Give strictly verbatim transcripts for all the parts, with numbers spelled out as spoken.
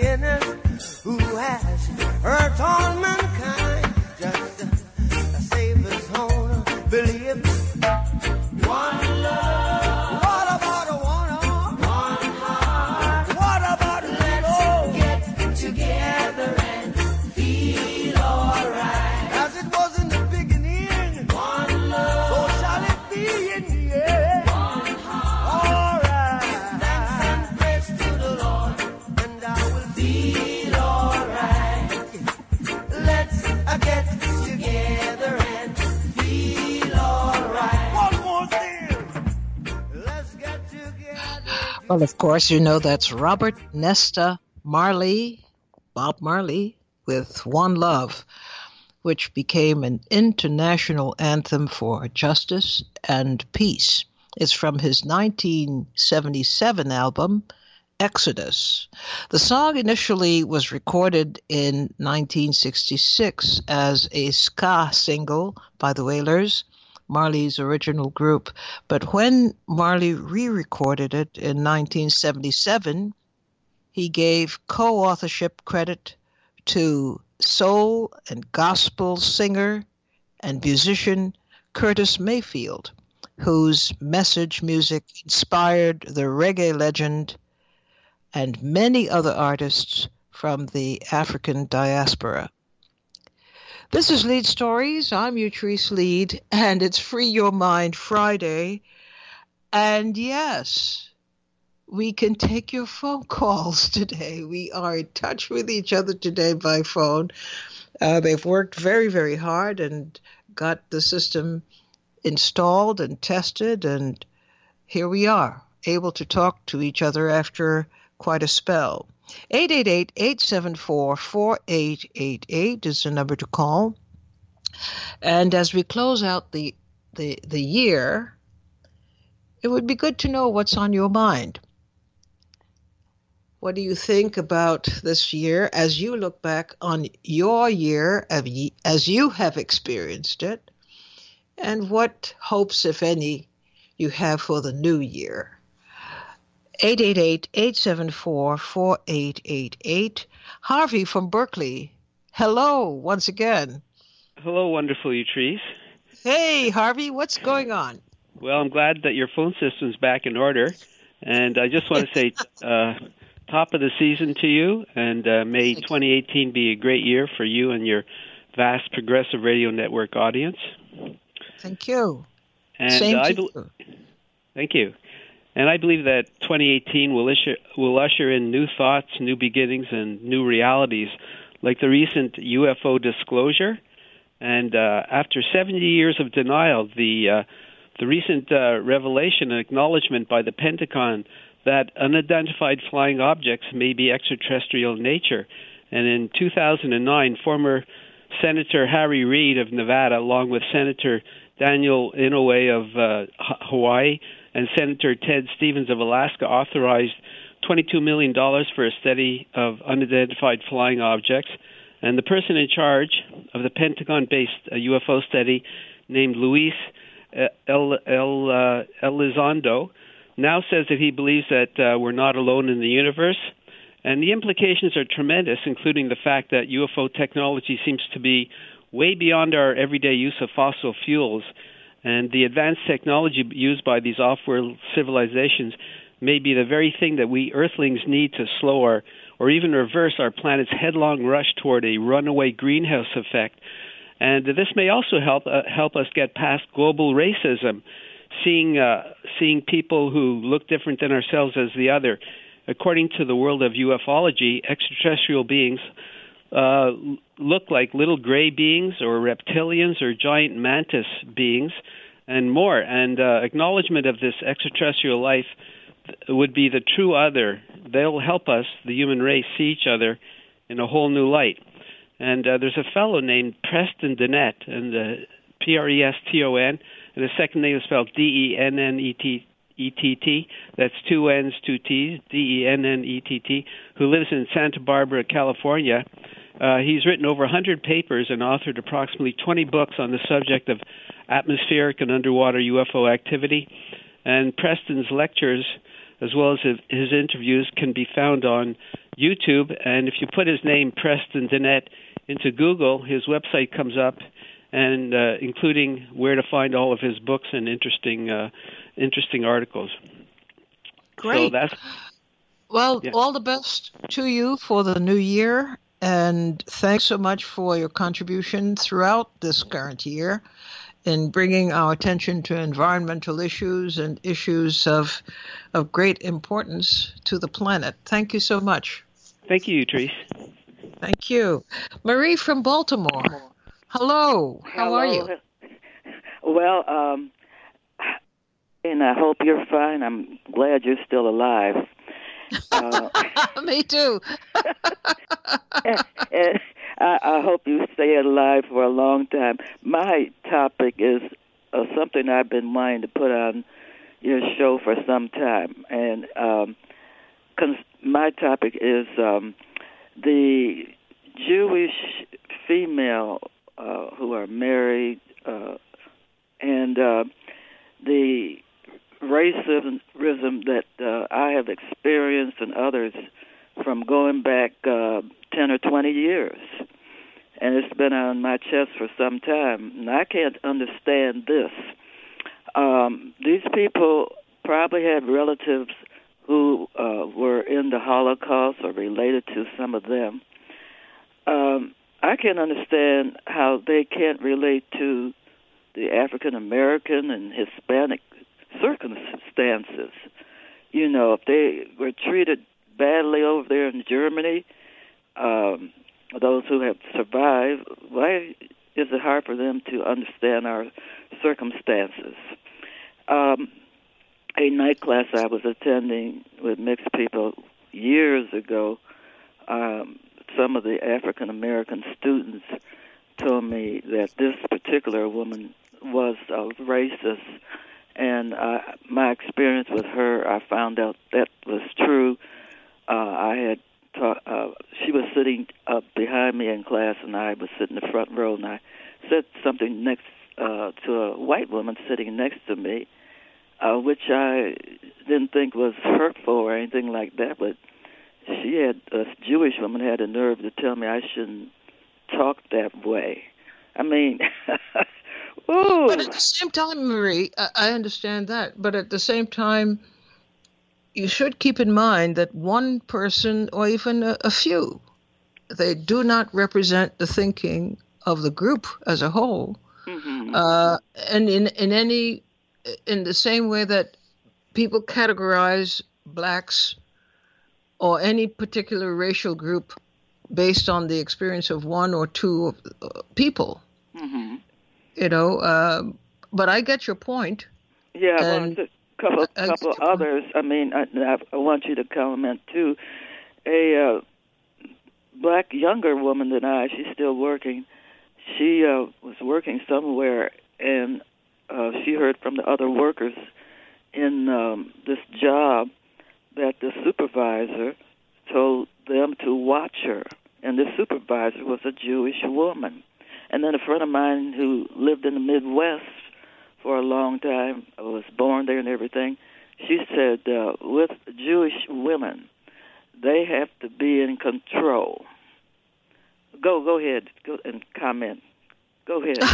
sinners who has hurt all mankind. Just uh, save his own belief. One love. What about a one? One heart. What about let's oh. get together and feel alright. As it was in the beginning. One love. So shall it be in the end. One heart. Alright. Thanks and praise to the Lord, and I will feel alright. Let's uh, get together and feel alright. One more thing. Let's get together. Well, of course, you know that's Robert Nesta Marley, Bob Marley, with One Love, which became an international anthem for justice and peace. It's from his nineteen seventy-seven album, Exodus. The song initially was recorded in nineteen sixty-six as a ska single by the Wailers, Marley's original group. But when Marley re-recorded it in nineteen seventy-seven, he gave co-authorship credit to soul and gospel singer and musician Curtis Mayfield, whose message music inspired the reggae legend and many other artists from the African diaspora. This is Lead Stories. I'm Utrice Lead, and it's Free Your Mind Friday. And yes, we can take your phone calls today. We are in touch with each other today by phone. Uh, they've worked very, very hard and got the system installed and tested, and here we are, able to talk to each other after quite a spell. eight eight eight, eight seven four, four eight eight eight is the number to call. And as we close out the, the, the year, it would be good to know what's on your mind. What do you think about this year as you look back on your year as you have experienced it? And what hopes, if any, you have for the new year? eight eight eight, eight seven four, four eight eight eight. Harvey from Berkeley. Hello, once again. Hello, wonderful Utrice. Hey, Harvey, what's going on? Well, I'm glad that your phone system's back in order. And I just want to say uh, top of the season to you. And uh, may twenty eighteen be a great year for you and your vast Progressive Radio Network audience. Thank you. And Same I to be- you. Thank you. And I believe that twenty eighteen will usher, will usher in new thoughts, new beginnings, and new realities, like the recent U F O disclosure. And uh, after seventy years of denial, the uh, the recent uh, revelation and acknowledgement by the Pentagon that unidentified flying objects may be extraterrestrial in nature. And in two thousand nine, former Senator Harry Reid of Nevada, along with Senator Daniel Inouye of uh, Hawaii and Senator Ted Stevens of Alaska, authorized twenty-two million dollars for a study of unidentified flying objects. And the person in charge of the Pentagon-based uh, U F O study, named Luis El, El, uh, Elizondo, now says that he believes that uh, we're not alone in the universe. And the implications are tremendous, including the fact that U F O technology seems to be way beyond our everyday use of fossil fuels. And the advanced technology used by these off-world civilizations may be the very thing that we Earthlings need to slow our, or even reverse our planet's headlong rush toward a runaway greenhouse effect. And this may also help uh, help us get past global racism, seeing uh, seeing people who look different than ourselves as the other. According to the world of ufology, extraterrestrial beings uh, look like little gray beings or reptilians or giant mantis beings and more. And uh, acknowledgement of this extraterrestrial life would be the true other. They'll help us, the human race, see each other in a whole new light. And uh, there's a fellow named Preston Dennett, and uh, P R E S T O N, and his second name is spelled D E N N E T E T T. That's two N's, two T's, D E N N E T T, who lives in Santa Barbara, California. Uh, he's written over one hundred papers and authored approximately twenty books on the subject of atmospheric and underwater U F O activity. And Preston's lectures, as well as his interviews, can be found on YouTube, and if you put his name, Preston Dennett, into Google, his website comes up, and uh, including where to find all of his books and interesting uh, interesting articles. Great. So that's, well, yeah. all the best to you for the new year, and thanks so much for your contribution throughout this current year in bringing our attention to environmental issues and issues of of great importance to the planet. Thank you so much. Thank you, Therese. Thank you. Marie from Baltimore. Hello. How Hello. are you? Well, um, and I hope you're fine. I'm glad you're still alive. Uh, Me too. and, and I, I hope you stay alive for a long time. My topic is uh, something I've been wanting to put on your show for some time, and um, cons- my topic is um, the Jewish female uh, who are married, uh, and uh, the racism that uh, I have experienced and others from going back uh, ten or twenty years. And it's been on my chest for some time. And I can't understand this. Um, these people probably had relatives who uh, were in the Holocaust or related to some of them. Um, I can't understand how they can't relate to the African American and Hispanic circumstances. You know, if they were treated badly over there in Germany, um, those who have survived, why is it hard for them to understand our circumstances? Um, a night class I was attending with mixed people years ago, um, some of the African American students told me that this particular woman was a racist. And uh, my experience with her, I found out that was true. Uh, I had taught, uh, she was sitting up behind me in class, and I was sitting in the front row, and I said something next uh, to a white woman sitting next to me, uh, which I didn't think was hurtful or anything like that, but she had, a Jewish woman had the nerve to tell me I shouldn't talk that way. I mean... Ooh. But at the same time, Marie, I understand that. But at the same time, you should keep in mind that one person or even a, a few, they do not represent the thinking of the group as a whole. Mm-hmm. Uh, and in, in any, in the same way that people categorize blacks or any particular racial group based on the experience of one or two uh, people. Mm-hmm. You know, uh, but I get your point. Yeah, well, a couple, I, couple I, others. I mean, I, I want you to comment too. A uh, black younger woman than I, she's still working. She uh, was working somewhere, and uh, she heard from the other workers in um, this job that the supervisor told them to watch her, and the supervisor was a Jewish woman. And then a friend of mine who lived in the Midwest for a long time, was born there and everything, she said, uh, with Jewish women, they have to be in control. Go, go ahead, go and comment. Go ahead.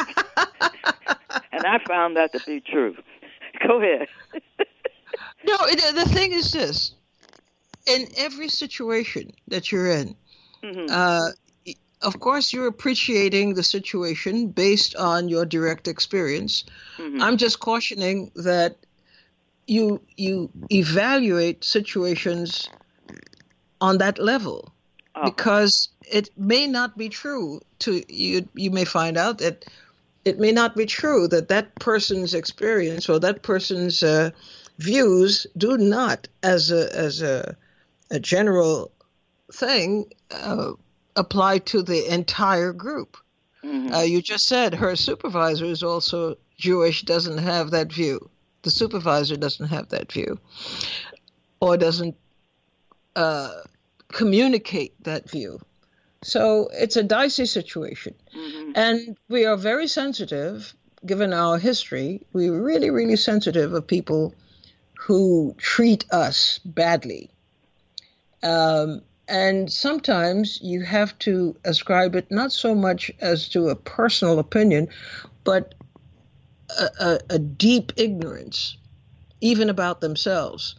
And I found that to be true. Go ahead. No, the thing is this. In every situation that you're in, mm-hmm. uh, of course, you're appreciating the situation based on your direct experience. Mm-hmm. I'm just cautioning that you you evaluate situations on that level, oh. because it may not be true. To you, you may find out that it may not be true that that person's experience or that person's uh, views do not, as a as a, a general thing, Uh, apply to the entire group. Mm-hmm. Uh, you just said her supervisor is also Jewish, doesn't have that view. The supervisor doesn't have that view, or doesn't uh, communicate that view. So it's a dicey situation. Mm-hmm. And we are very sensitive, given our history, we're really, really sensitive of people who treat us badly. Um, and sometimes you have to ascribe it not so much as to a personal opinion, but a, a, a deep ignorance, even about themselves.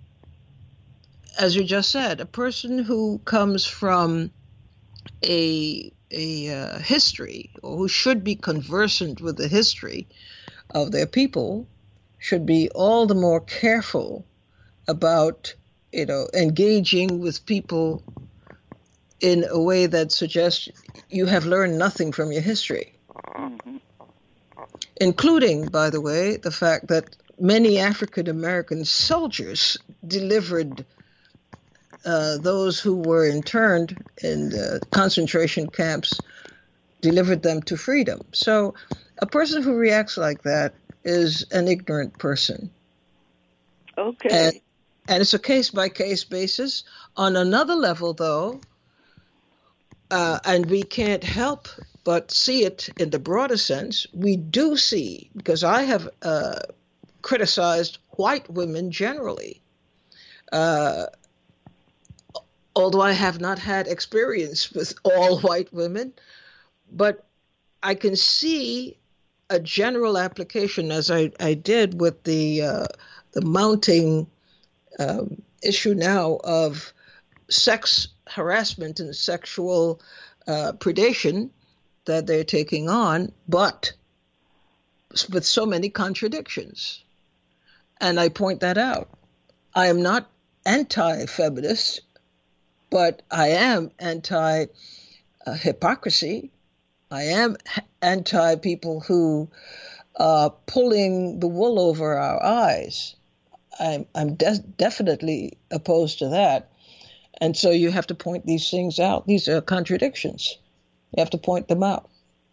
As you just said, a person who comes from a a uh, history, or who should be conversant with the history of their people, should be all the more careful about, you know, engaging with people in a way that suggests you have learned nothing from your history. Mm-hmm. Including, by the way, the fact that many African American soldiers delivered uh, those who were interned in the concentration camps, delivered them to freedom. So a person who reacts like that is an ignorant person. Okay. And, and it's a case-by-case basis. On another level, though, uh, and we can't help but see it in the broader sense, we do see, because I have uh, criticized white women generally, uh, although I have not had experience with all white women, but I can see a general application, as I, I did with the uh, the mounting um, issue now of sex harassment and sexual uh, predation that they're taking on, but with so many contradictions. And I point that out. I am not anti-feminist, but I am anti-hypocrisy. I am anti people who are pulling the wool over our eyes. I'm, I'm de- definitely opposed to that. And so you have to point these things out. These are contradictions. You have to point them out.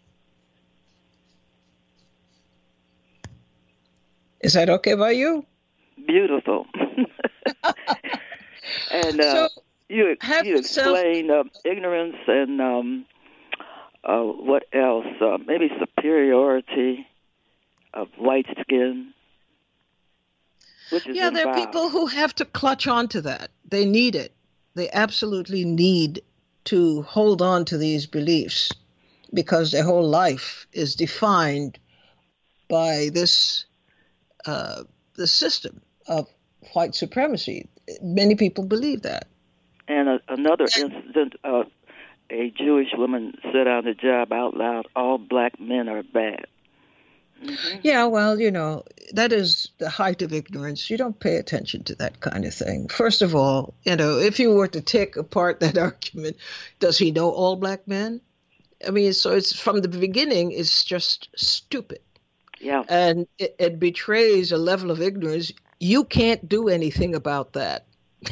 Is that okay by you? Beautiful. And uh, so, you you yourself- explain uh, ignorance and um, uh, what else? Uh, maybe superiority of white skin. Which is yeah, there are involved. people who have to clutch on to that. They need it. They absolutely need to hold on to these beliefs because their whole life is defined by this uh, the system of white supremacy. Many people believe that. And a, another incident, uh, a Jewish woman said on the job out loud, all black men are bad. Mm-hmm. Yeah, well, you know, that is the height of ignorance. You don't pay attention to that kind of thing. First of all, you know, if you were to take apart that argument, does he know all black men? I mean, so it's from the beginning, it's just stupid. Yeah. And it, it betrays a level of ignorance. You can't do anything about that.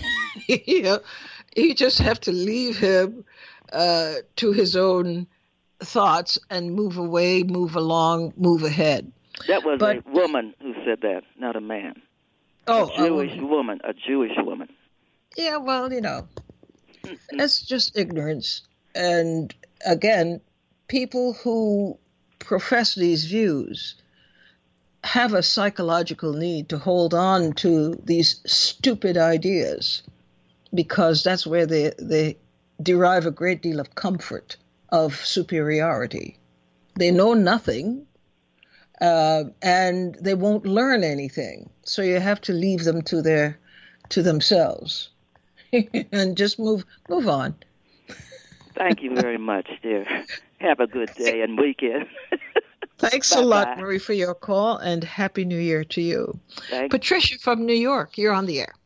You know, you just have to leave him uh, to his own thoughts and move away, move along, move ahead. That was but, a woman who said that, not a man. Oh, a Jewish uh, woman, a Jewish woman. Yeah, well, you know, it's just ignorance. And again, people who profess these views have a psychological need to hold on to these stupid ideas because that's where they they derive a great deal of comfort, of superiority. They know nothing, uh, and they won't learn anything. So you have to leave them to their to themselves, and just move move on. Thank you very much, dear. Have a good day and weekend. Thanks Bye-bye. a lot, Marie, for your call, and Happy New Year to you. Thank Patricia from New York, you're on the air.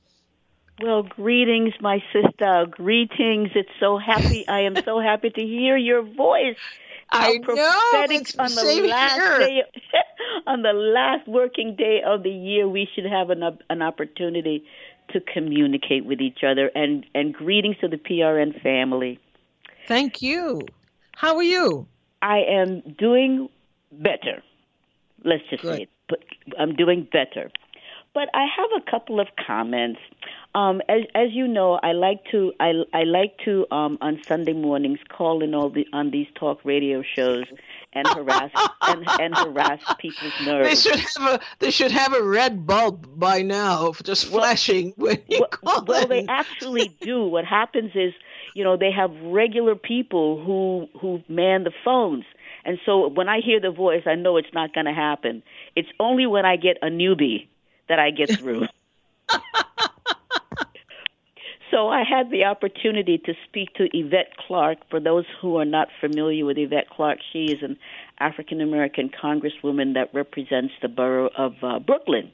Well, greetings, my sister. Greetings. It's so happy. I am so happy to hear your voice. How I know. prophetic It's on the the same last here. day, on the last working day of the year, we should have an an opportunity to communicate with each other. And and greetings to the P R N family. Thank you. How are you? I am doing better. Let's just Good. say it. But I'm doing better. But I have a couple of comments. Um, as as you know, I like to I, I like to um, on Sunday mornings call in all the on these talk radio shows and harass and, and harass people's nerves. They should have a they should have a red bulb by now, just well, flashing when you well, call well, in. they actually do. What happens is, you know, they have regular people who who man the phones, and so when I hear the voice, I know it's not going to happen. It's only when I get a newbie that I get through. So I had the opportunity to speak to Yvette Clarke. For those who are not familiar with Yvette Clarke, she is an African-American congresswoman that represents the borough of uh, Brooklyn.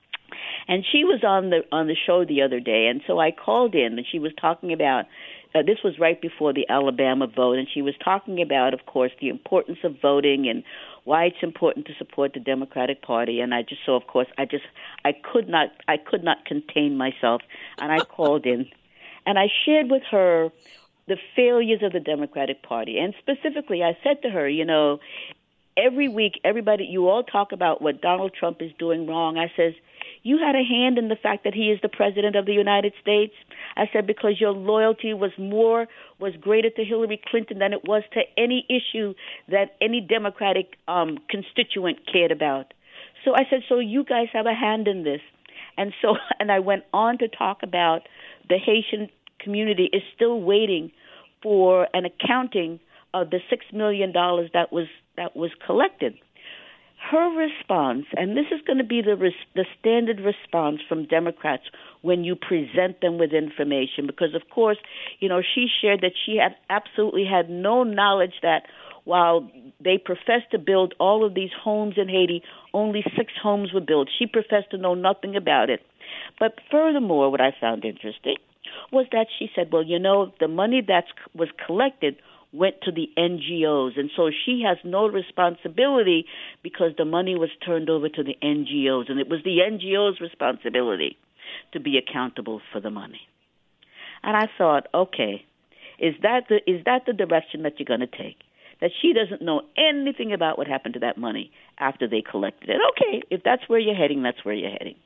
And she was on the on the show the other day, and so I called in, and she was talking about, uh, this was right before the Alabama vote, and she was talking about, of course, the importance of voting and why it's important to support the Democratic Party. And I just, so of course, I just, I could not, I could not contain myself, and I called in. And I shared with her the failures of the Democratic Party. And specifically, I said to her, you know, every week, everybody, you all talk about what Donald Trump is doing wrong. I says, you had a hand in the fact that he is the president of the United States. I said, because your loyalty was more, was greater to Hillary Clinton than it was to any issue that any Democratic um, constituent cared about. So I said, so you guys have a hand in this. And so, and I went on to talk about the Haitian community is still waiting for an accounting of the six million dollars that was that was collected. Her response, and this is going to be the res- the standard response from Democrats when you present them with information, because of course, you know, she shared that she had absolutely had no knowledge that while they professed to build all of these homes in Haiti, only six homes were built. She professed to know nothing about it. But furthermore, what I found interesting was that she said, well, you know, the money that was collected went to the N G Os, and so she has no responsibility because the money was turned over to the N G Os, and it was the N G Os' responsibility to be accountable for the money. And I thought, okay, is that the is that the direction that you're going to take? That she doesn't know anything about what happened to that money after they collected it. Okay, if that's where you're heading, that's where you're heading.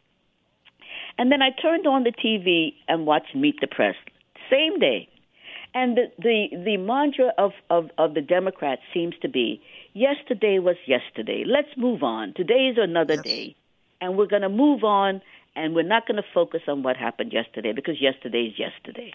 And then I turned on the T V and watched Meet the Press, same day. And the the, the mantra of, of, of the Democrats seems to be, yesterday was yesterday. Let's move on. Today is another yes. day. And we're going to move on, and we're not going to focus on what happened yesterday, because yesterday is yesterday.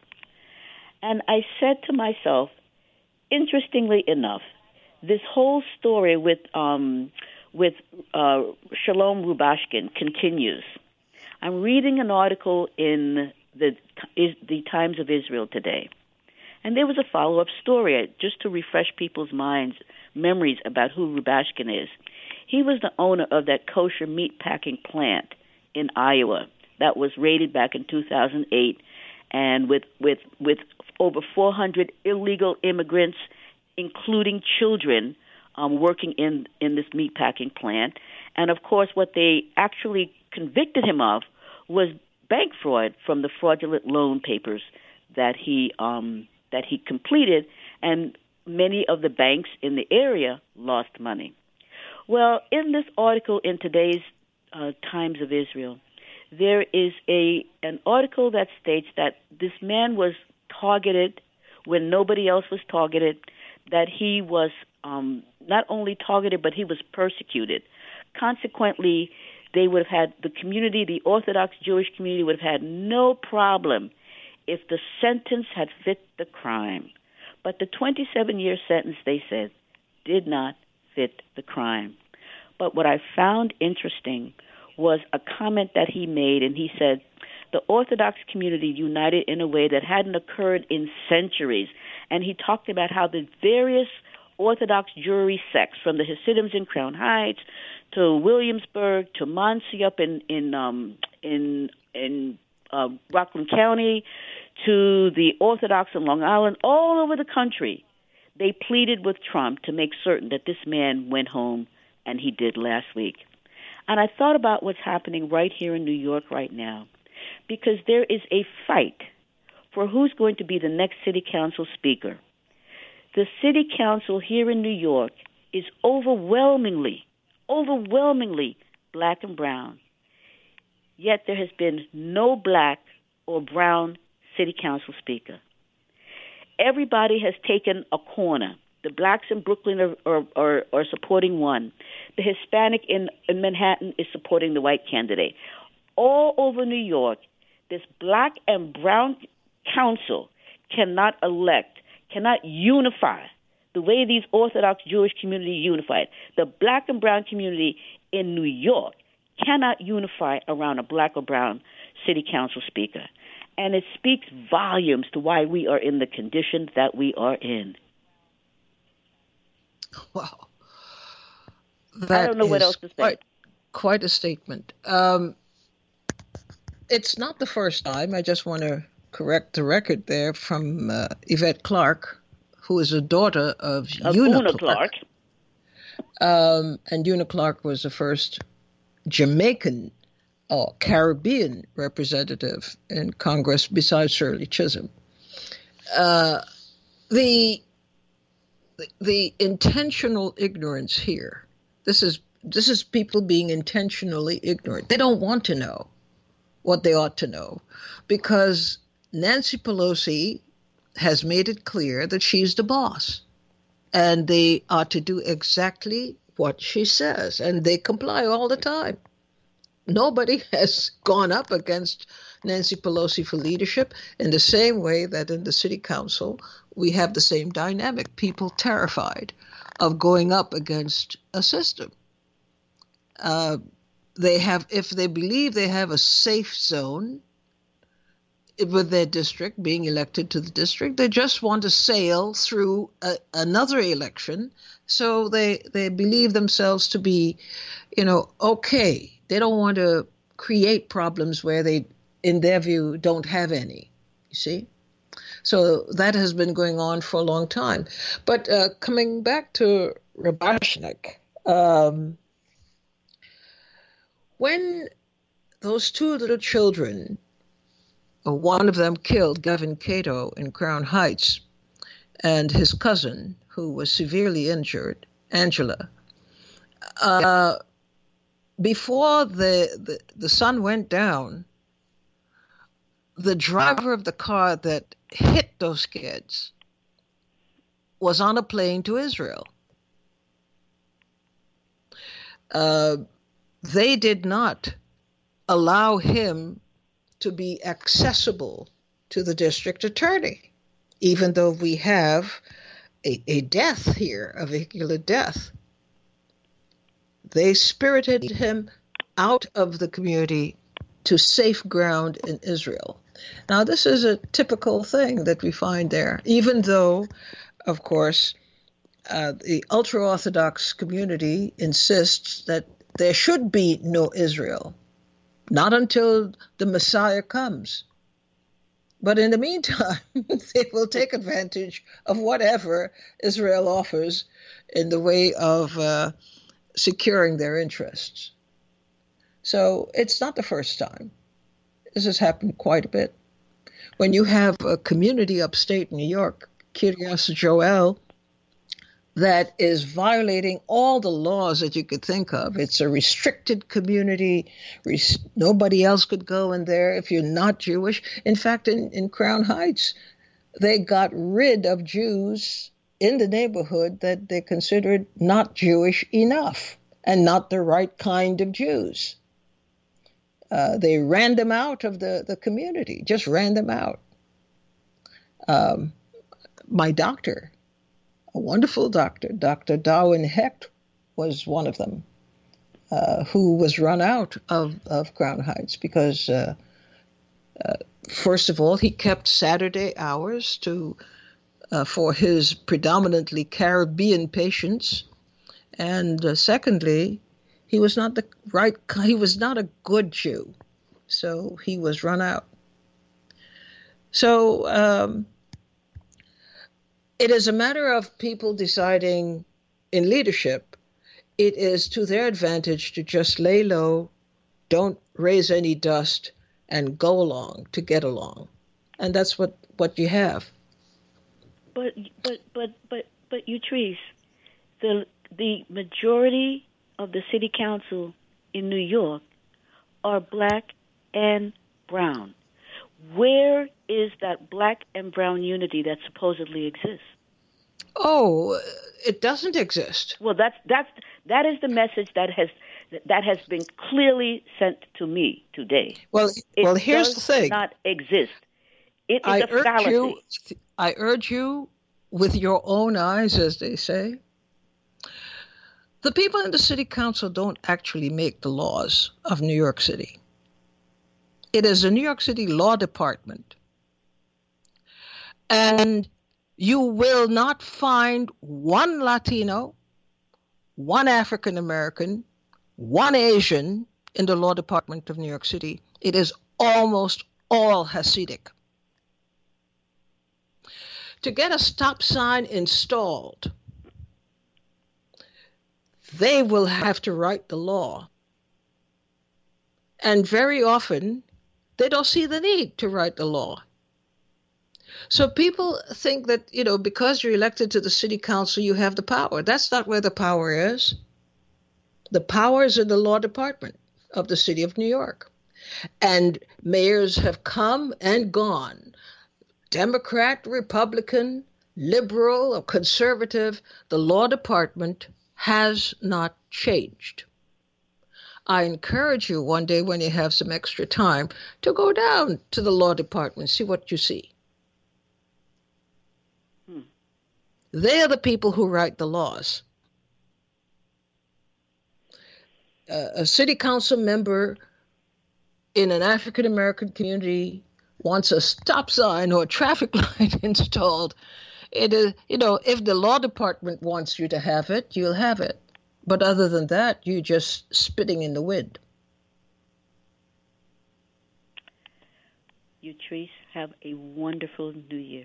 And I said to myself, interestingly enough, this whole story with um, with uh, Shalom Rubashkin continues. I'm reading an article in the is the Times of Israel today, and there was a follow-up story just to refresh people's minds, memories about who Rubashkin is. He was the owner of that kosher meat packing plant in Iowa that was raided back in two thousand eight, and with with with over four hundred illegal immigrants, including children, um, working in, in this meatpacking plant. And, of course, what they actually convicted him of was bank fraud from the fraudulent loan papers that he um, that he completed, and many of the banks in the area lost money. Well, in this article in today's uh, Times of Israel, there is a an article that states that this man was targeted when nobody else was targeted, that he was um, not only targeted, but he was persecuted. Consequently, they would have had, the community, the Orthodox Jewish community would have had no problem if the sentence had fit the crime. But the twenty-seven-year sentence, they said, did not fit the crime. But what I found interesting was a comment that he made, and he said, the Orthodox community united in a way that hadn't occurred in centuries. And he talked about how the various Orthodox Jewry sects, from the Hasidims in Crown Heights to Williamsburg to Monsey up in in um, in in uh, Rockland County, to the Orthodox in Long Island, all over the country, they pleaded with Trump to make certain that this man went home, and he did last week. And I thought about what's happening right here in New York right now, because there is a fight for who's going to be the next city council speaker. The city council here in New York is overwhelmingly, overwhelmingly black and brown. Yet there has been no black or brown city council speaker. Everybody has taken a corner. The blacks in Brooklyn are, are, are, are supporting one. The Hispanic in, in Manhattan is supporting the white candidate. All over New York, this black and brown council cannot elect, cannot unify the way these Orthodox Jewish community unified. The black and brown community in New York cannot unify around a black or brown city council speaker. And it speaks volumes to why we are in the condition that we are in. Wow. I don't know what else to say. Quite, quite a statement. Um, it's not the first time. I just want to correct the record there from uh, Yvette Clarke, who is a daughter of, of Una, Una Clarke. Clarke. Um, and Una Clarke was the first Jamaican or Caribbean representative in Congress besides Shirley Chisholm. Uh, the the intentional ignorance here. This is this is people being intentionally ignorant. They don't want to know what they ought to know because Nancy Pelosi has made it clear that she's the boss and they ought to do exactly what she says, and they comply all the time. Nobody has gone up against Nancy Pelosi for leadership in the same way that in the city council we have the same dynamic. People terrified of going up against a system. Uh, they have, if they believe they have a safe zone with their district being elected to the district, they just want to sail through a, another election. So they they believe themselves to be, you know, okay. They don't want to create problems where they, in their view, don't have any, you see? So that has been going on for a long time. But uh, coming back to Rabashnik, um, when those two little children, one of them killed Gavin Cato in Crown Heights, and his cousin, who was severely injured, Angela, uh, before the, the, the sun went down, the driver of the car that hit those kids was on a plane to Israel. Uh, they did not allow him to be accessible to the district attorney, even though we have a, a death here, a vehicular death. They spirited him out of the community to safe ground in Israel. Now, this is a typical thing that we find there, even though, of course, uh, the ultra-Orthodox community insists that there should be no Israel, not until the Messiah comes. But in the meantime, they will take advantage of whatever Israel offers in the way of uh, securing their interests. So it's not the first time. This has happened quite a bit. When you have a community upstate New York, Kiryas Joel, that is violating all the laws that you could think of. It's a restricted community. Nobody else could go in there if you're not Jewish. In fact, in, in Crown Heights, they got rid of Jews in the neighborhood that they considered not Jewish enough and not the right kind of Jews. Uh, they ran them out of the, the community, just ran them out. Um, my doctor, a wonderful doctor, Doctor Darwin Hecht, was one of them, uh, who was run out of, of Crown Heights because, uh, uh, first of all, he kept Saturday hours to uh, for his predominantly Caribbean patients, and uh, secondly, he was not the right. He was not a good Jew, so he was run out. So um, it is a matter of people deciding in leadership. It is to their advantage to just lay low, don't raise any dust, and go along to get along, and that's what, what you have. But but but but but Utrice, the the majority of the city council in New York are black and brown. Where is that black and brown unity that supposedly exists? Oh, it doesn't exist. Well, that's that's that is the message that has that has been clearly sent to me today. Well, it well, here's does the thing. Not exist. It is I a urge fallacy. you. I urge you, with your own eyes, as they say. The people in the city council don't actually make the laws of New York City. It is the New York City Law Department. And you will not find one Latino, one African American, one Asian in the Law Department of New York City. It is almost all Hasidic. To get a stop sign installed, they will have to write the law. And very often, they don't see the need to write the law. So people think that, you know, because you're elected to the city council, you have the power. That's not where the power is. The power is in the law department of the city of New York. And mayors have come and gone. Democrat, Republican, liberal, or conservative, the law department has not changed. I encourage you one day when you have some extra time to go down to the law department, see what you see. Hmm. They are the people who write the laws. Uh, a city council member in an African American community wants a stop sign or a traffic light installed. It is, you know, if the law department wants you to have it, you'll have it. But other than that, you're just spitting in the wind. You, Therese, have a wonderful New Year.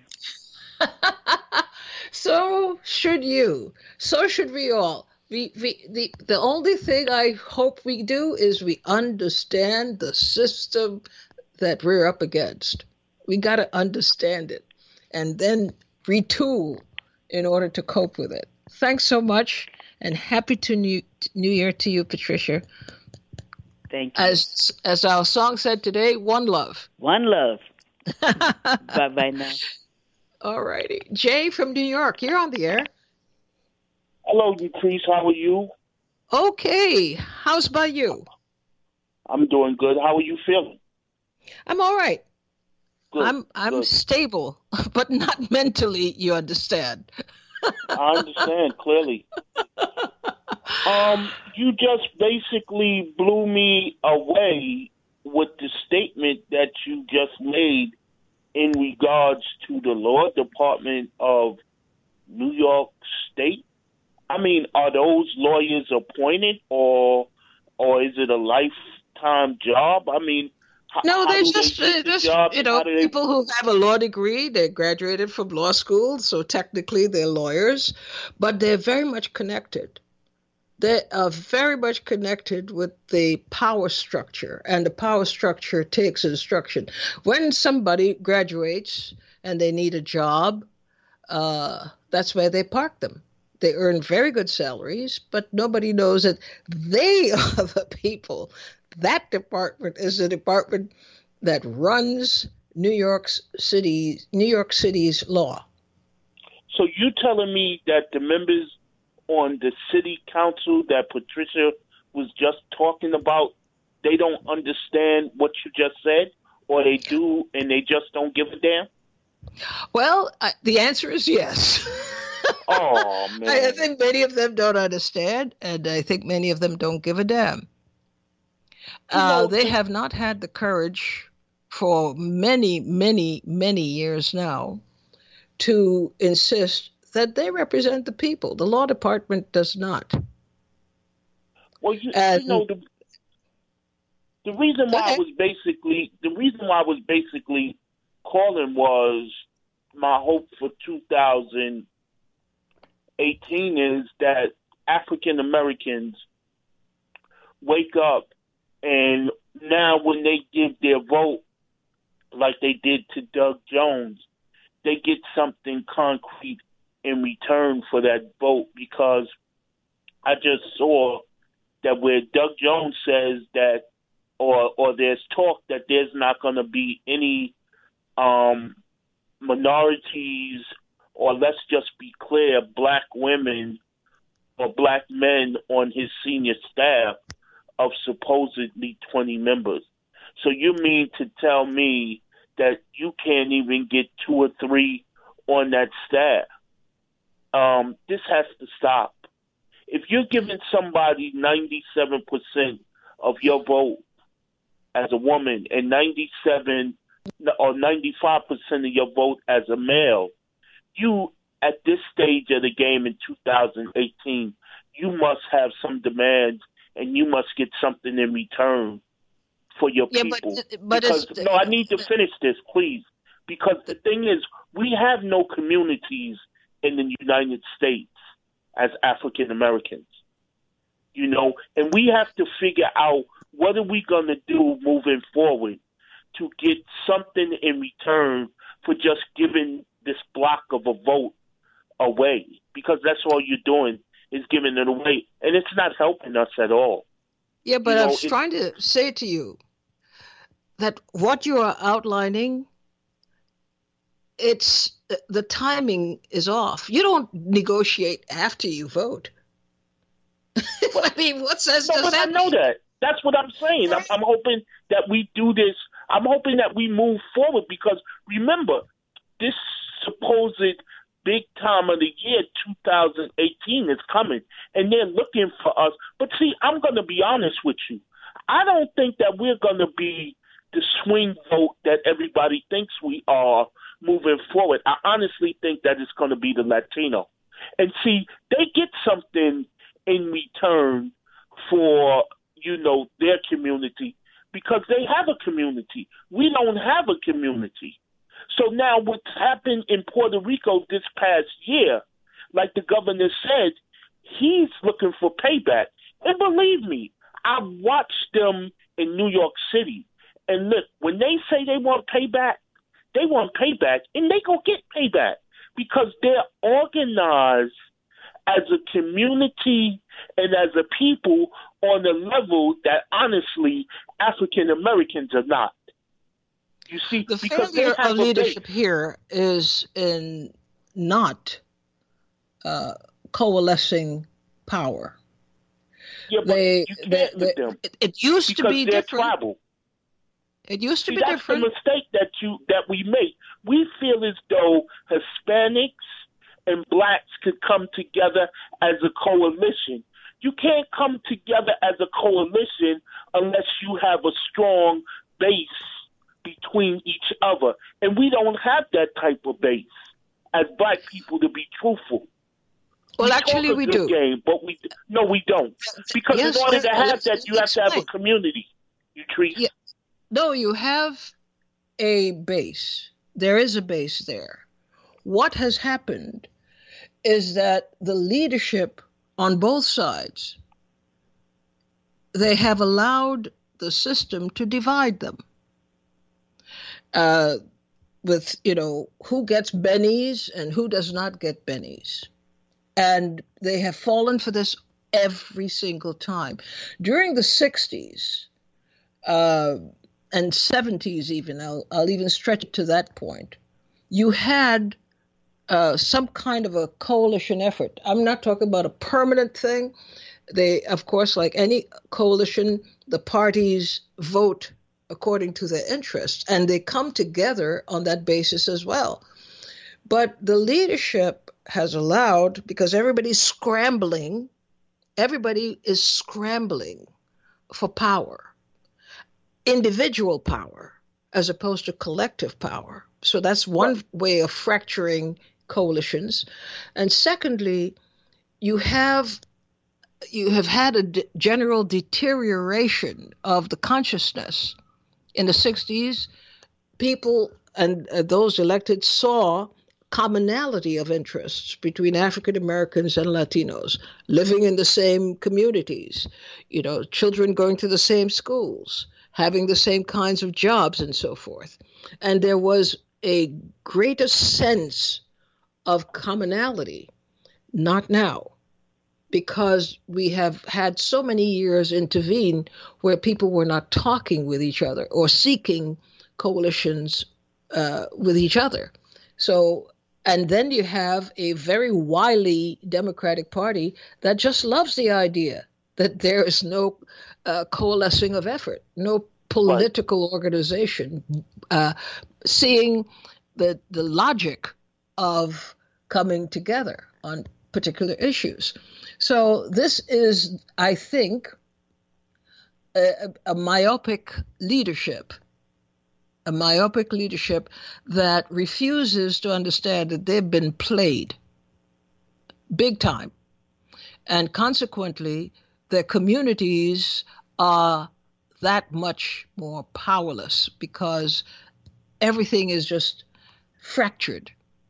So should you. So should we all. We, we, the, the only thing I hope we do is we understand the system that we're up against. We got to understand it and then retool in order to cope with it. Thanks so much, and happy to New, New Year to you, Patricia. Thank you. As as our song said today, one love. One love. Bye-bye now. All righty. Jay from New York, you're on the air. Hello, Patrice. How are you? Okay. How's about you? I'm doing good. How are you feeling? I'm all right. Good, I'm I'm good. stable, but not mentally, you understand. I understand clearly. Um, you just basically blew me away with the statement that you just made in regards to the law department of New York State. I mean, are those lawyers appointed, or or is it a lifetime job? I mean, No, how they're do just, they uh, just job? you know, How do they... people who have a law degree. They graduated from law school, so technically they're lawyers, but they're very much connected. They are very much connected with the power structure, and the power structure takes instruction. When somebody graduates and they need a job, uh, that's where they park them. They earn very good salaries, but nobody knows that they are the people. That department is the department that runs New York's City, New York City's law. So you telling me that the members on the city council that Patricia was just talking about, they don't understand what you just said, or they do and they just don't give a damn? Well, I, the answer is yes. Oh, man. I, I think many of them don't understand, and I think many of them don't give a damn. Uh, they have not had the courage for many, many, many years now to insist that they represent the people. The law department does not. Well, you, and, you know, the, the reason why I was basically the reason why I was basically calling was my hope for two thousand eighteen is that African Americans wake up, and now when they give their vote, like they did to Doug Jones, they get something concrete in return for that vote, because I just saw that where Doug Jones says that, or or there's talk that there's not going to be any um, minorities, or let's just be clear, black women or black men on his senior staff of supposedly twenty members. So you mean to tell me that you can't even get two or three on that staff? Um, this has to stop. If you're giving somebody ninety-seven percent of your vote as a woman and ninety-seven or ninety-five percent of your vote as a male, you, at this stage of the game in two thousand eighteen, you must have some demands and you must get something in return for your yeah, people. But, but because, it's, no, I need to finish this, please. Because the thing is, we have no communities in the United States as African Americans, you know, and we have to figure out what are we going to do moving forward to get something in return for just giving this block of a vote away, because that's all you're doing is giving it away, and it's not helping us at all. Yeah, but you know, I was trying to say to you that what you are outlining, it's the timing is off. You don't negotiate after you vote. I mean, what says no, does but that? I know that. That's what I'm saying. I'm, I'm hoping that we do this. I'm hoping that we move forward, because remember, this supposed big time of the year, two thousand eighteen, is coming, and they're looking for us. But see, I'm going to be honest with you. I don't think that we're going to be the swing vote that everybody thinks we are moving forward. I honestly think that it's going to be the Latino. And see, they get something in return for, you know, their community, because they have a community. We don't have a community. So now what's happened in Puerto Rico this past year, like the governor said, he's looking for payback. And believe me, I watched them in New York City. And look, when they say they want payback, they want payback, and they go get payback, because they're organized as a community and as a people on a level that, honestly, African Americans are not. You see, the because failure they have of a leadership base. here is in not uh, coalescing power. Yeah, but They, you can't they, with they, them it, it used to because be they're different. tribal. It used to See, be that's different. the mistake that you that we make. We feel as though Hispanics and blacks could come together as a coalition. You can't come together as a coalition unless you have a strong base between each other. And we don't have that type of base as black people, to be truthful. Well, we actually, talk a we good do. game, but we no, we don't. Because Yes, in order to let- have let's- that, you have let's to have a explain. community. You treat. Yeah. No, you have a base. There is a base there. What has happened is that the leadership on both sides, they have allowed the system to divide them. Uh, with, you know, who gets bennies and who does not get bennies. And they have fallen for this every single time. During the sixties, uh, and seventies even, I'll, I'll even stretch it to that point, you had uh, some kind of a coalition effort. I'm not talking about a permanent thing. They, of course, like any coalition, the parties vote according to their interests, and they come together on that basis as well. But the leadership has allowed, because everybody's scrambling, everybody is scrambling for power. Individual power as opposed to collective power. So that's one right. way of fracturing coalitions. And secondly, you have you have had a d- general deterioration of the consciousness. In the sixties, people and uh, those elected saw commonality of interests between African Americans and Latinos, living in the same communities, you know, children going to the same schools, having the same kinds of jobs and so forth. And there was a greater sense of commonality. Not now, because we have had so many years intervene where people were not talking with each other or seeking coalitions uh, with each other. So, and then you have a very wily Democratic Party that just loves the idea that there is no uh, coalescing of effort, no political right. organization, uh, seeing the the logic of coming together on particular issues. So this is, I think, a, a myopic leadership, a myopic leadership that refuses to understand that they've been played big time. And consequently, their communities are that much more powerless because everything is just fractured.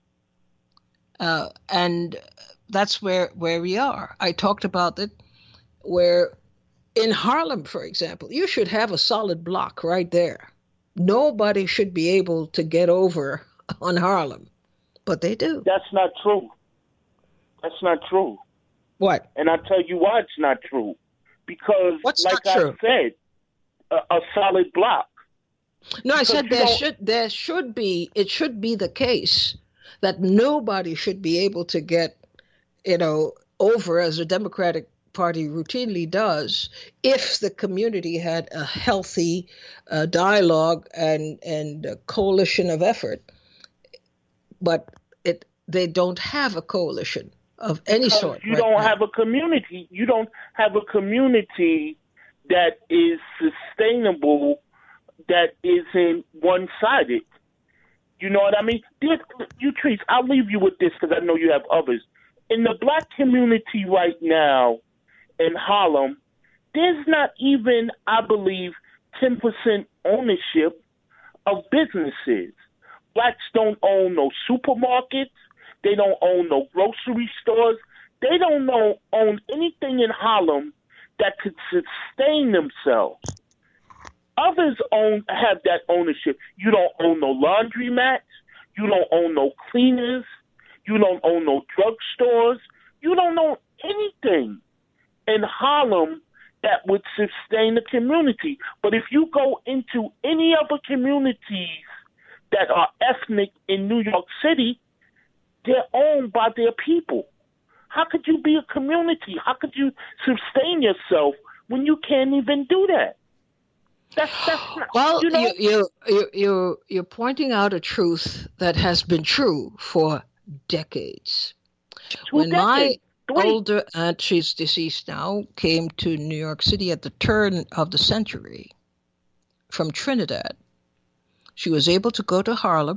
Uh, and that's where, where we are. I talked about it, where in Harlem, for example, you should have a solid block right there. Nobody should be able to get over on Harlem, but they do. That's not true. That's not true. What? And I'll tell you why it's not true. Because, What's like not I true? said, a, a solid block. No, I Because said you there don't- should there should be it should be the case that nobody should be able to get, you know, over as a Democratic Party routinely does if the community had a healthy uh, dialogue and and a coalition of effort. But it they don't have a coalition of any Because sort. you right don't now. have a community. You don't have a community that is sustainable, that isn't one-sided. You know what I mean? This, you trees, I'll leave you with this because I know you have others. In the black community right now in Harlem, there's not even, I believe, ten percent ownership of businesses. Blacks don't own no supermarkets. They don't own no grocery stores. They don't know, own anything in Harlem that could sustain themselves. Others own have that ownership. You don't own no laundromats. You don't own no cleaners. You don't own no drugstores. You don't own anything in Harlem that would sustain the community. But if you go into any other communities that are ethnic in New York City, they're owned by their people. How could you be a community? How could you sustain yourself when you can't even do that? That's, that's not, Well, you know, you, you, you, you, you're pointing out a truth that has been true for decades. two When my decades, three. older aunt, she's deceased now, came to New York City at the turn of the century from Trinidad, she was able to go to Harlem.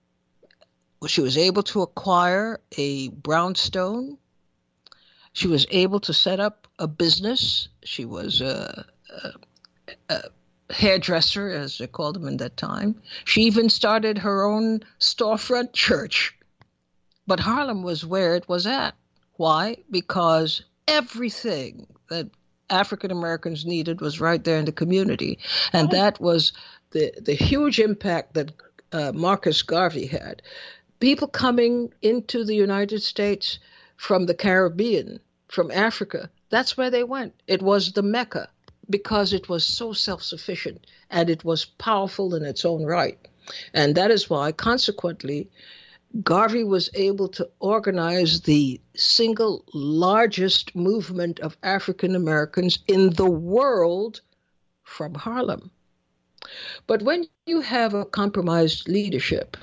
She was able to acquire a brownstone. She was able to set up a business. She was a, a, a hairdresser, as they called them in that time. She even started her own storefront church. But Harlem was where it was at. Why? Because everything that African Americans needed was right there in the community. And that was the, the huge impact that uh, Marcus Garvey had. People coming into the United States from the Caribbean, from Africa, that's where they went. It was the Mecca because it was so self-sufficient and it was powerful in its own right. And that is why, consequently, Garvey was able to organize the single largest movement of African Americans in the world from Harlem. But when you have a compromised leadership,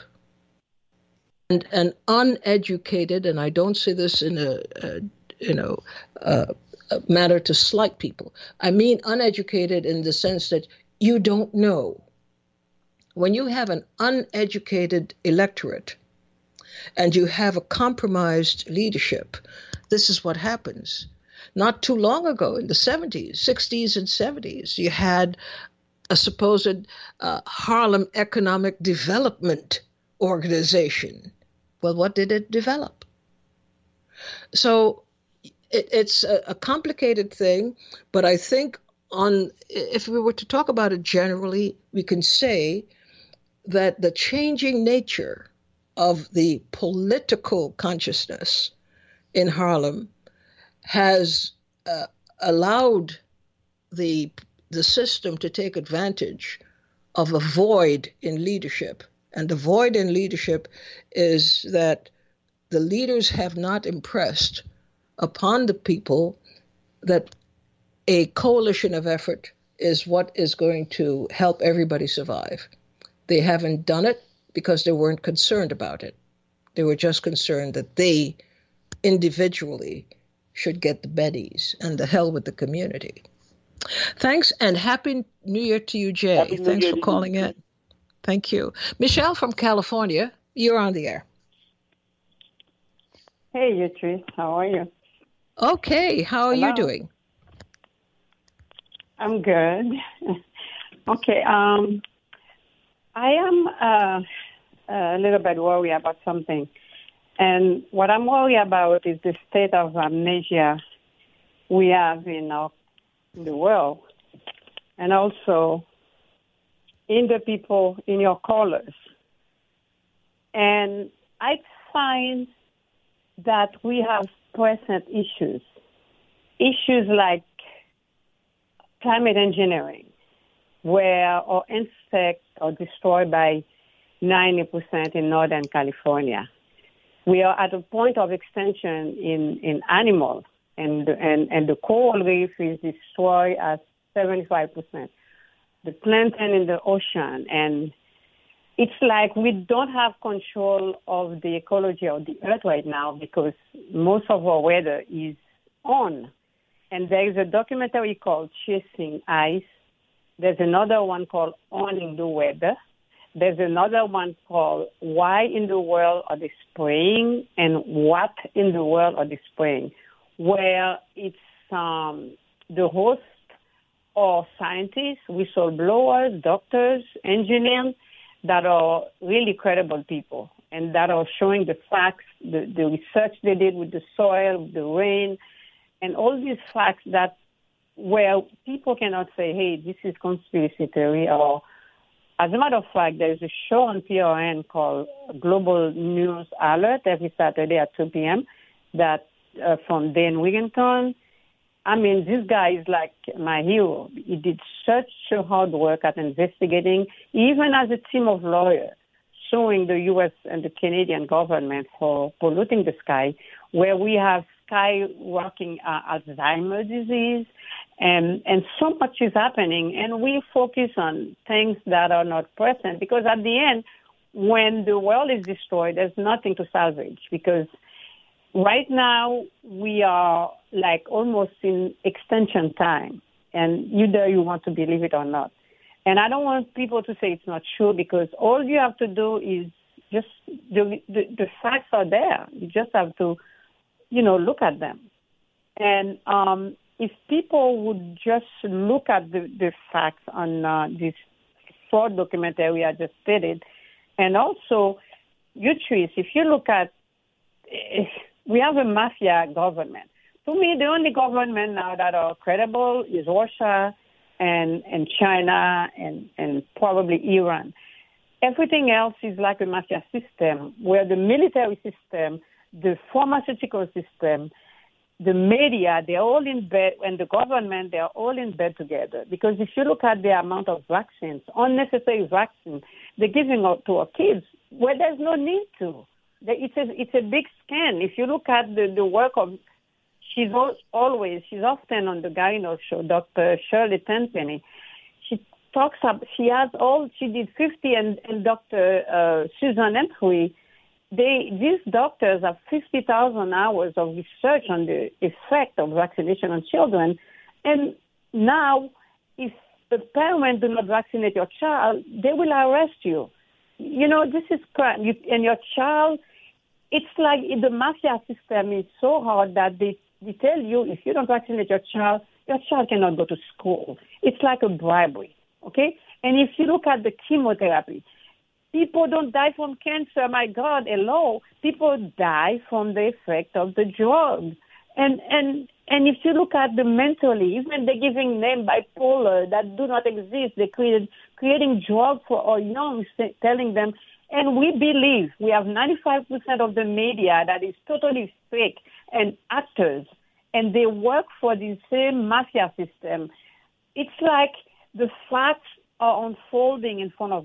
and an uneducated, and I don't say this in a, a you know, a, a matter to slight people. I mean uneducated in the sense that you don't know. When you have an uneducated electorate and you have a compromised leadership, this is what happens. Not too long ago, in the seventies, sixties and seventies, you had a supposed uh, Harlem Economic Development Organization. Well, what did it develop? So it, it's a, a complicated thing, but I think on if we were to talk about it generally, we can say that the changing nature of the political consciousness in Harlem has uh, allowed the the system to take advantage of a void in leadership And the void in leadership is that the leaders have not impressed upon the people that a coalition of effort is what is going to help everybody survive. They haven't done it because they weren't concerned about it. They were just concerned that they individually should get the bennies, and the hell with the community. Thanks, and Happy New Year to you, Jay. Happy New Thanks Year for to calling you. in. Thank you. Michelle from California, you're on the air. Hey, Utrice. How are you? Okay, how are Hello. you doing? I'm good. Okay, um, I am uh, a little bit worried about something. And what I'm worried about is the state of amnesia we have in our, in the world, and also in the people, in your callers. And I find that we have present issues, issues like climate engineering, where our insects are destroyed by ninety percent in Northern California. We are at a point of extinction in, in animals, and, and, and the coral reef is destroyed at seventy-five percent. The plankton in the ocean, and it's like we don't have control of the ecology of the earth right now because most of our weather is on. And there is a documentary called Chasing Ice. There's another one called Owning the Weather. There's another one called Why in the World Are They Spraying and What in the World Are They Spraying, where it's um, the host or scientists, whistleblowers, doctors, engineers that are really credible people and that are showing the facts, the, the research they did with the soil, the rain, and all these facts that where people cannot say, hey, this is conspiracy theory. Or, as a matter of fact, there's a show on P R N called Global News Alert every Saturday at two p.m. that uh, from Dan Wigginton. I mean, this guy is like my hero. He did such a hard work at investigating, even as a team of lawyers, suing the U S and the Canadian government for polluting the sky, where we have skyrocketing uh, Alzheimer's disease, and, and so much is happening. And we focus on things that are not present, because at the end, when the world is destroyed, there's nothing to salvage, because right now, we are like almost in extension time, and either you want to believe it or not. And I don't want people to say it's not true, because all you have to do is just, the, the, the facts are there. You just have to, you know, look at them. And um, if people would just look at the, the facts on uh, this short documentary I just stated, and also, Utrice, if you look at, if, we have a mafia government. To me, the only government now that are credible is Russia and, and China and, and probably Iran. Everything else is like a mafia system, where the military system, the pharmaceutical system, the media, they're all in bed, and the government, they're all in bed together. Because if you look at the amount of vaccines, unnecessary vaccines, they're giving out to our kids where there's no need to. It's a, it's a big scam. If you look at the, the work of, she's always, she's often on the Gyno show, Doctor Shirley Tenpenny. She talks up, she has all, she did fifty, and, and Doctor Uh, Susan Entry, they, these doctors have fifty thousand hours of research on the effect of vaccination on children. And now, if the parent do not vaccinate your child, they will arrest you. You know, this is crime. You, and your child, it's like the mafia system is so hard that they, they tell you if you don't vaccinate your child, your child cannot go to school. It's like a bribery, okay? And if you look at the chemotherapy, people don't die from cancer, my God, hello. People die from the effect of the drug. And and and if you look at the mentally, even they're giving them bipolar that do not exist. They created creating drugs for our young, telling them, and we believe we have ninety-five percent of the media that is totally fake and actors, and they work for the same mafia system. It's like the facts are unfolding in front of us,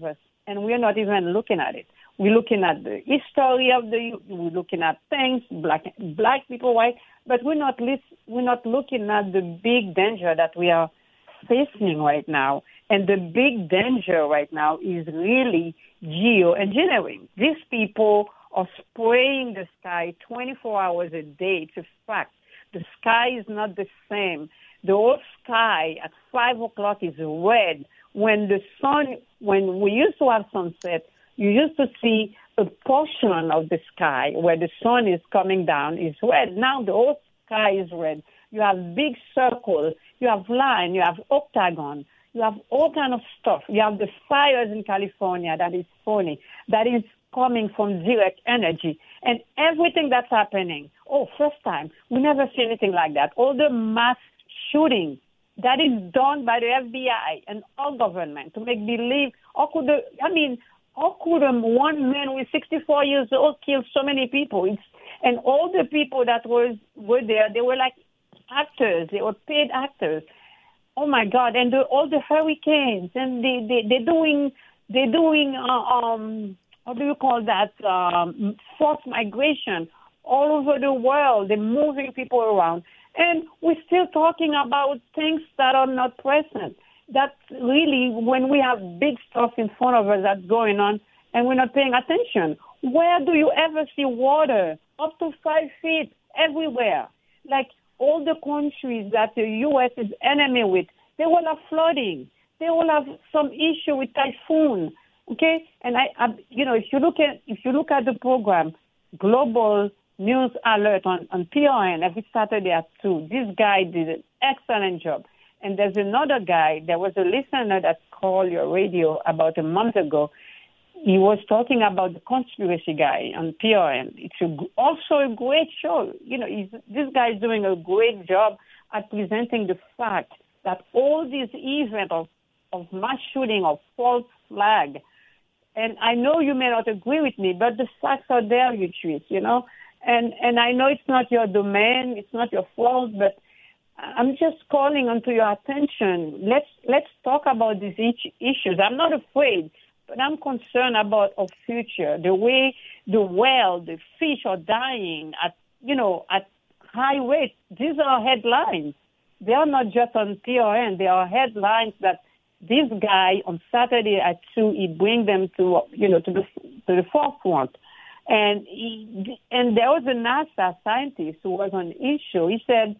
and we're not even looking at it. We're looking at the history of the, we're looking at things, black black people, white, but we're not we're not looking at the big danger that we are facing right now. And the big danger right now is really geoengineering. These people are spraying the sky twenty-four hours a day. It's a fact. The sky is not the same. The whole sky at five o'clock is red. When the sun, when we used to have sunset, you used to see a portion of the sky where the sun is coming down is red. Now the whole sky is red. You have big circles. You have line. You have octagon. You have all kind of stuff. You have the fires in California that is phony, that is coming from direct energy. And everything that's happening, oh, first time, we never see anything like that. All the mass shooting that is done by the F B I and all government to make believe, how could the, I mean, how could um, one man with sixty-four years old kill so many people? It's, and all the people that was were there, they were like actors. They were paid actors. Oh my God! And the, all the hurricanes, and they they they're doing they're doing uh, um how do you call that um, forced migration all over the world. They're moving people around, and we're still talking about things that are not present. That really, when we have big stuff in front of us that's going on, and we're not paying attention. Where do you ever see water up to five feet everywhere? Like all the countries that the U S is enemy with, they will have flooding. They will have some issue with typhoon. Okay, and I, I, you know, if you look at if you look at the program, Global News Alert on on P R N every Saturday at two. This guy did an excellent job. And there's another guy. There was a listener that called your radio about a month ago. He was talking about the conspiracy guy on P R N. It's a, also a great show. You know, he's, this guy is doing a great job at presenting the fact that all these events of, of mass shooting, of false flag, and I know you may not agree with me, but the facts are there, Utrice, you know. And and I know it's not your domain, it's not your fault, but I'm just calling onto your attention. Let's let's talk about these issues. I'm not afraid, but I'm concerned about our future. The way the whale, the fish are dying at you know at high rate. These are headlines. They are not just on P R N. They are headlines that this guy on Saturday at two, he bring them to you know to the to the forefront. And he, and there was a NASA scientist who was on his show. He said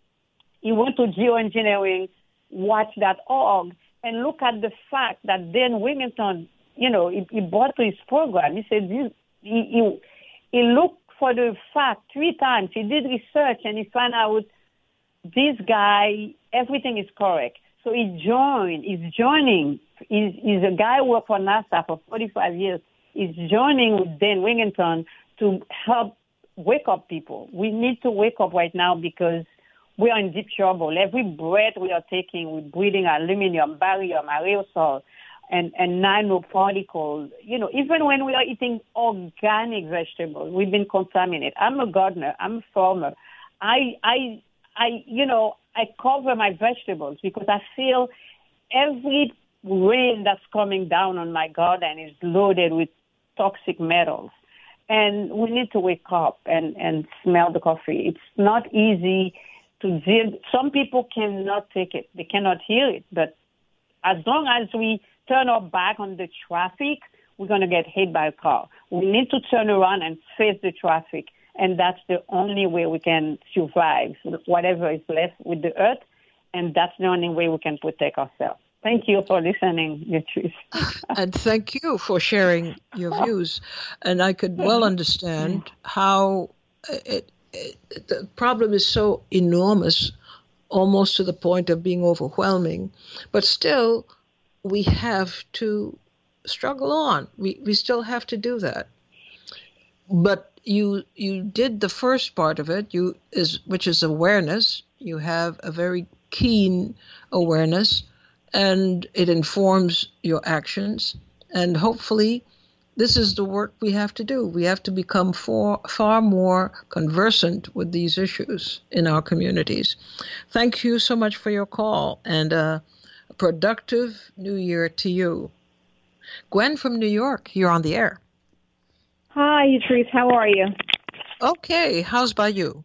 he went to geoengineering watch dot org and look at the fact that Dan Wigington, you know, he, he brought to his program. He said this, he, he he looked for the fact three times. He did research and he found out this guy, everything is correct. So he joined, he's joining, he's, he's a guy who worked for NASA for forty-five years. He's joining with Dan Wigington to help wake up people. We need to wake up right now because we are in deep trouble. Every breath we are taking, we're breathing aluminum, barium, aerosol, and, and nanoparticles. You know, even when we are eating organic vegetables, we've been contaminated. I'm a gardener. I'm a farmer. I, I, I, you know, I cover my vegetables because I feel every rain that's coming down on my garden is loaded with toxic metals. And we need to wake up and, and smell the coffee. It's not easy to deal. Some people cannot take it. They cannot hear it. But as long as we turn our back on the traffic, we're going to get hit by a car. We need to turn around and face the traffic. And that's the only way we can survive whatever is left with the earth. And that's the only way we can protect ourselves. Thank you for listening, Utrice. And thank you for sharing your views. And I could well understand how it, it, the problem is so enormous, almost to the point of being overwhelming. But still, we have to struggle on. We we still have to do that. But you you did the first part of it, you is which is awareness. You have a very keen awareness, and it informs your actions. And hopefully, this is the work we have to do. We have to become far, far more conversant with these issues in our communities. Thank you so much for your call, and uh, a productive new year to you. Gwen from New York, you're on the air. Hi, Yatrice. How are you? Okay. How's by you?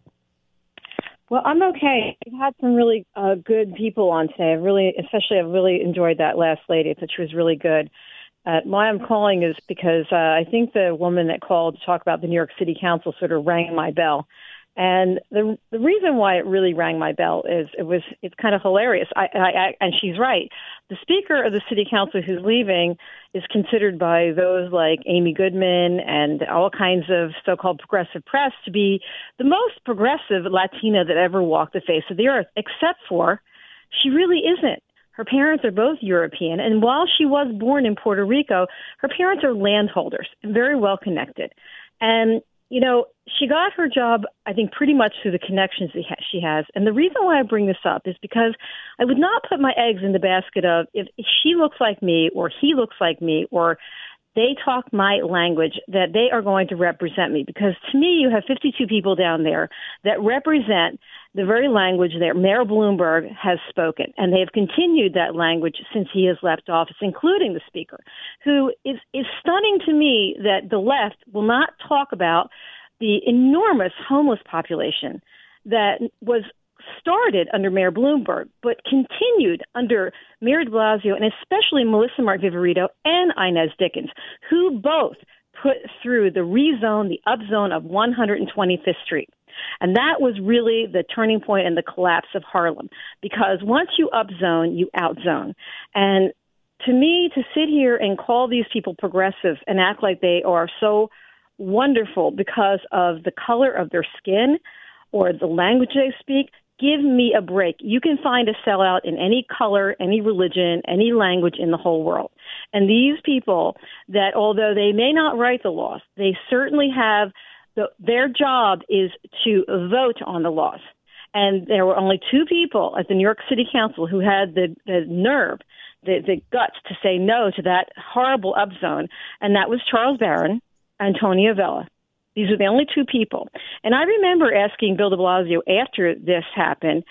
Well, I'm okay. I've had some really uh, good people on today. I really, especially, I've really enjoyed that last lady. I thought she was really good. Uh, why I'm calling is because uh, I think the woman that called to talk about the New York City Council sort of rang my bell. And the the reason why it really rang my bell is it was it's kind of hilarious. I, I, I and she's right. The Speaker of the City Council who's leaving is considered by those like Amy Goodman and all kinds of so-called progressive press to be the most progressive Latina that ever walked the face of the earth, except for she really isn't. Her parents are both European, and while she was born in Puerto Rico, her parents are landholders and very well connected. And you know, she got her job, I think, pretty much through the connections she has. And the reason why I bring this up is because I would not put my eggs in the basket of if she looks like me or he looks like me or they talk my language, that they are going to represent me. Because to me, you have fifty-two people down there that represent the very language that Mayor Bloomberg has spoken. And they have continued that language since he has left office, including the Speaker, who is, is stunning to me that the left will not talk about the enormous homeless population that was started under Mayor Bloomberg, but continued under Mayor de Blasio and especially Melissa Mark-Viverito and Inez Dickens, who both put through the rezone, the upzone of one hundred twenty-fifth Street. And that was really the turning point and the collapse of Harlem, because once you upzone, you outzone. And to me, to sit here and call these people progressive and act like they are so wonderful because of the color of their skin or the language they speak, give me a break. You can find a sellout in any color, any religion, any language in the whole world. And these people that, although they may not write the laws, they certainly have the, their job is to vote on the laws. And there were only two people at the New York City Council who had the, the nerve, the, the guts to say no to that horrible upzone, and that was Charles Barron and Tony Avella. These are the only two people. And I remember asking Bill de Blasio after this happened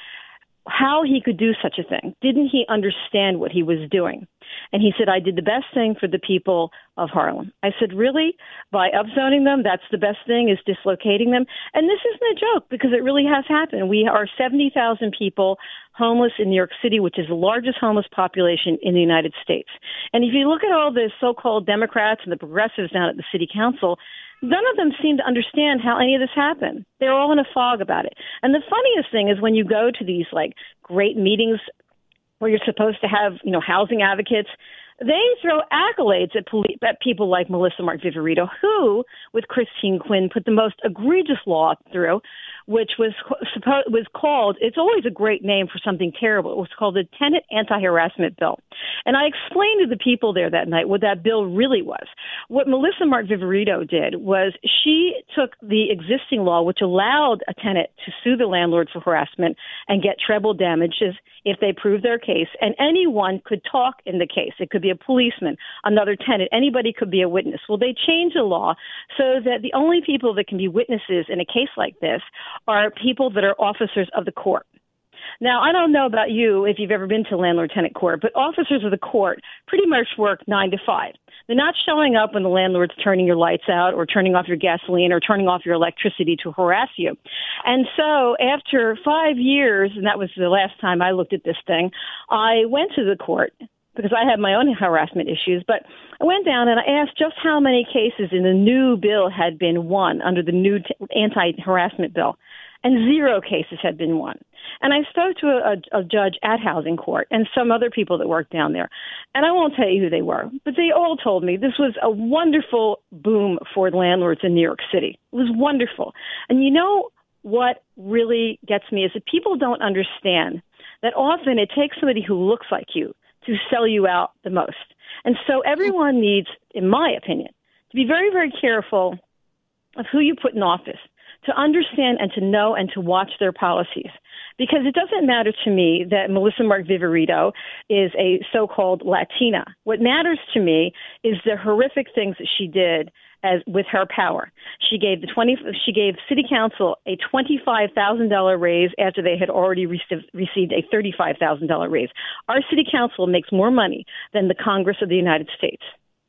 how he could do such a thing. Didn't he understand what he was doing? And he said, I did the best thing for the people of Harlem. I said, really? By upzoning them, that's the best thing, is dislocating them? And this isn't a joke, because it really has happened. We are seventy thousand people homeless in New York City, which is the largest homeless population in the United States. And if you look at all the so-called Democrats and the progressives down at the city council, none of them seem to understand how any of this happened. They're all in a fog about it. And the funniest thing is when you go to these like great meetings where you're supposed to have, you know, housing advocates, they throw accolades at, poli- at people like Melissa Mark-Viverito, who, with Christine Quinn, put the most egregious law through, which was supposed was called, it's always a great name for something terrible. It was called the Tenant Anti-Harassment Bill. And I explained to the people there that night what that bill really was. What Melissa Mark-Viverito did was she took the existing law, which allowed a tenant to sue the landlord for harassment and get treble damages if they prove their case, and anyone could talk in the case. It could be a policeman, another tenant, anybody could be a witness. Well, they changed the law so that the only people that can be witnesses in a case like this are people that are officers of the court. Now, I don't know about you if you've ever been to landlord-tenant court, but officers of the court pretty much work nine to five. They're not showing up when the landlord's turning your lights out or turning off your gasoline or turning off your electricity to harass you. And so after five years, and that was the last time I looked at this thing, I went to the court because I had my own harassment issues, but I went down and I asked just how many cases in the new bill had been won under the new t- anti-harassment bill, and zero cases had been won. And I spoke to a, a judge at Housing Court and some other people that worked down there, and I won't tell you who they were, but they all told me this was a wonderful boom for landlords in New York City. It was wonderful. And you know what really gets me is that people don't understand that often it takes somebody who looks like you to sell you out the most. And so everyone needs, in my opinion, to be very, very careful of who you put in office, to understand and to know and to watch their policies. Because it doesn't matter to me that Melissa Mark-Viverito is a so-called Latina. What matters to me is the horrific things that she did as with her power. She gave the twenty. She gave City Council a twenty-five thousand dollars raise after they had already received, received a thirty-five thousand dollars raise. Our City Council makes more money than the Congress of the United States.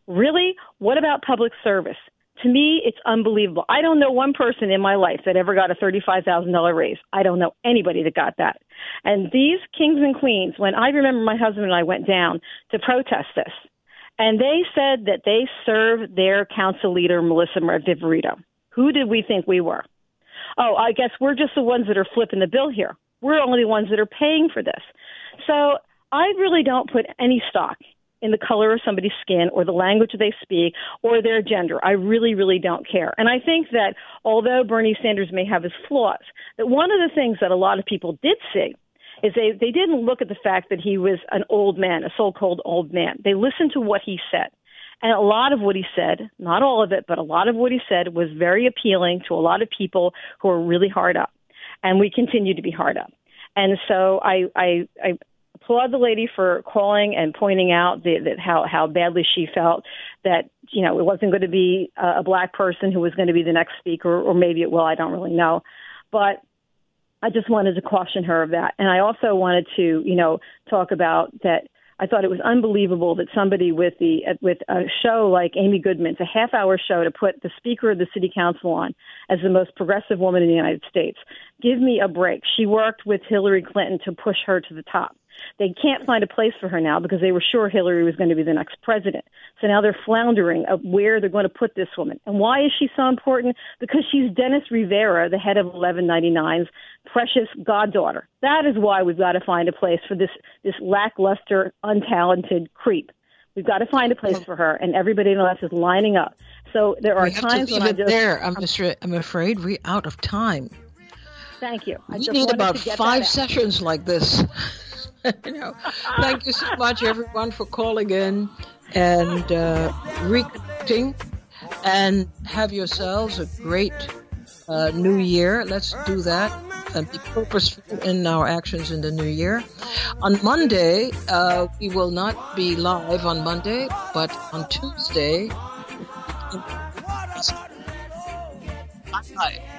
Really? What about public service? To me, it's unbelievable. I don't know one person in my life that ever got a thirty-five thousand dollars raise. I don't know anybody that got that. And these kings and queens, when I remember my husband and I went down to protest this, and they said that they served their council leader, Melissa Viverito. Who did we think we were? Oh, I guess we're just the ones that are flipping the bill here. We're only the ones that are paying for this. So I really don't put any stock in the color of somebody's skin or the language they speak or their gender. I really, really don't care. And I think that although Bernie Sanders may have his flaws, that one of the things that a lot of people did see is they, they didn't look at the fact that he was an old man, a so-called old man. They listened to what he said. And a lot of what he said, not all of it, but a lot of what he said was very appealing to a lot of people who are really hard up. And we continue to be hard up. And so I, I, I applaud the lady for calling and pointing out the, that how, how badly she felt that, you know, it wasn't going to be a, a black person who was going to be the next speaker, or maybe it will, I don't really know. But I just wanted to caution her of that. And I also wanted to, you know, talk about that I thought it was unbelievable that somebody with the with a show like Amy Goodman's, a half-hour show to put the Speaker of the City Council on as the most progressive woman in the United States. Give me a break. She worked with Hillary Clinton to push her to the top. They can't find a place for her now because they were sure Hillary was going to be the next president. So now they're floundering of where they're going to put this woman. And why is she so important? Because she's Dennis Rivera, the head of eleven ninety-nine's precious goddaughter. That is why we've got to find a place for this, this lackluster, untalented creep. We've got to find a place for her, and everybody in the left is lining up. So there are we have times to leave when it I just... there. I'm, just, I'm afraid we're out of time. Thank you. I we just need about to get five sessions like this. you know, thank you so much, everyone, for calling in and uh, reconnecting. And have yourselves a great uh, new year. Let's do that and be purposeful in our actions in the new year. On Monday, uh, we will not be live on Monday, but on Tuesday. Bye.